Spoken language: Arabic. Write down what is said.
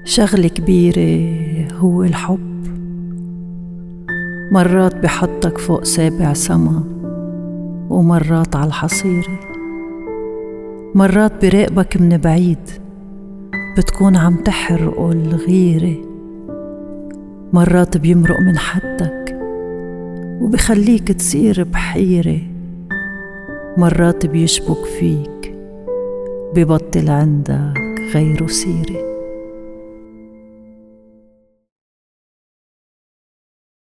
شغلة كبيرة هو الحب. مرات بحطك فوق سابع سما، ومرات على الحصيرة. مرات براقبك من بعيد، بتكون عم تحرقه الغيرة. مرات بيمرق من حدك وبخليك تصير بحيرة. مرات بيشبك فيك، ببطل عندك غيره سيرة.